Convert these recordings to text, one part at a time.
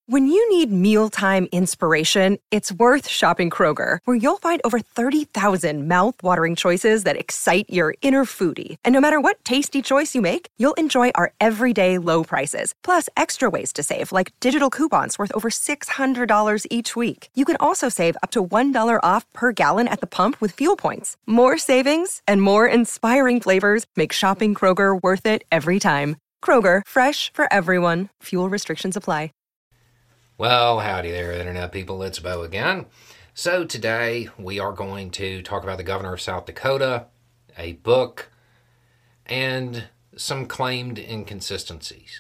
When you need mealtime inspiration, it's worth shopping Kroger, where you'll find over 30,000 mouth-watering choices that excite your inner foodie. And no matter what tasty choice you make, you'll enjoy our everyday low prices, plus extra ways to save, like digital coupons worth over $600 each week. You can also save up to $1 off per gallon at the pump with fuel points. More savings and more inspiring flavors make shopping Kroger worth it every time. Kroger, fresh for everyone. Fuel restrictions apply. Well, howdy there, Internet people. It's Bo again. So today we are going to talk about the governor of South Dakota, a book, and some claimed inconsistencies.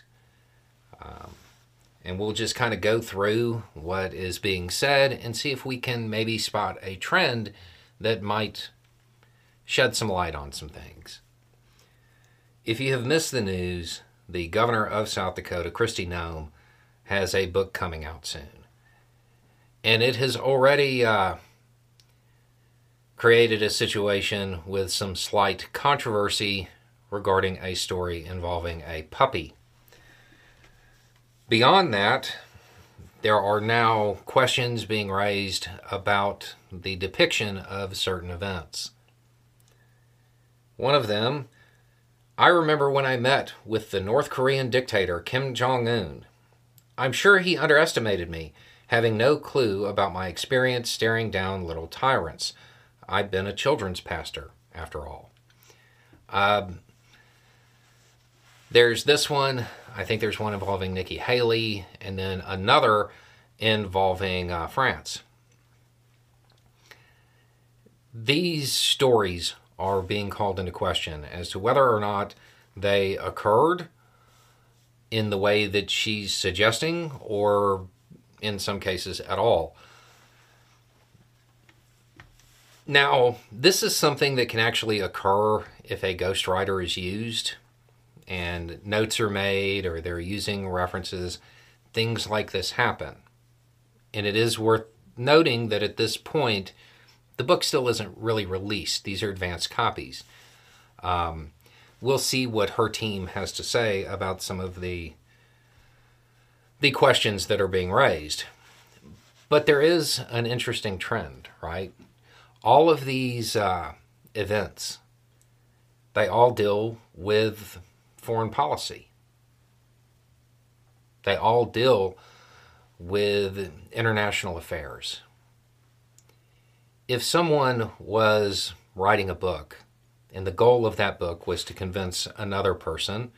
And we'll just kind of go through what is being said and see if we can maybe spot a trend that might shed some light on some things. If you have missed the news, the governor of South Dakota, Kristi Noem, has a book coming out soon. And it has already created a situation with some slight controversy regarding a story involving a puppy. Beyond that, there are now questions being raised about the depiction of certain events. One of them, I remember when I met with the North Korean dictator Kim Jong-un. I'm sure he underestimated me, having no clue about my experience staring down little tyrants. I've been a children's pastor, after all. There's this one. I think there's one involving Nikki Haley, and then another involving France. These stories are being called into question as to whether or not they occurred in the way that she's suggesting, or in some cases at all. Now, this is something that can actually occur if a ghostwriter is used and notes are made or they're using references. Things like this happen. And it is worth noting that at this point, the book still isn't really released. These are advanced copies. We'll see what her team has to say about some of the questions that are being raised. But there is an interesting trend, right? All of these events, they all deal with foreign policy. They all deal with international affairs. If someone was writing a book, and the goal of that book was to convince another person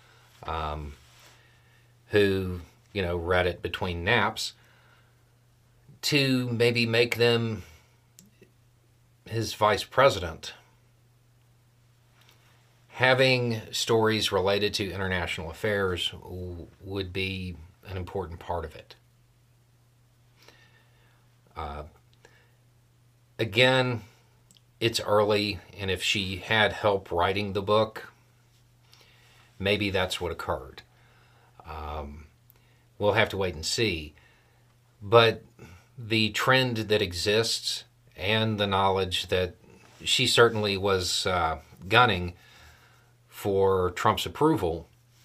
who, read it between naps, to maybe make them his vice president. Having stories related to international affairs would be an important part of it. Again, it's early, and if she had help writing the book, maybe that's what occurred. We'll have to wait and see. But the trend that exists and the knowledge that she certainly was gunning for Trump's approval,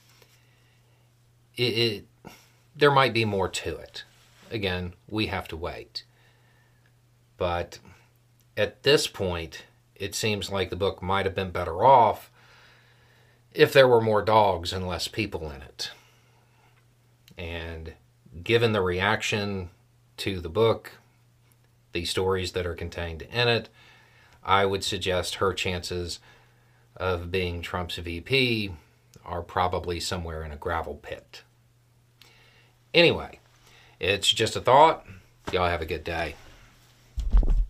there might be more to it. Again, we have to wait. But at this point, it seems like the book might have been better off if there were more dogs and less people in it. And given the reaction to the book, the stories that are contained in it, I would suggest her chances of being Trump's VP are probably somewhere in a gravel pit. Anyway, it's just a thought. Y'all have a good day.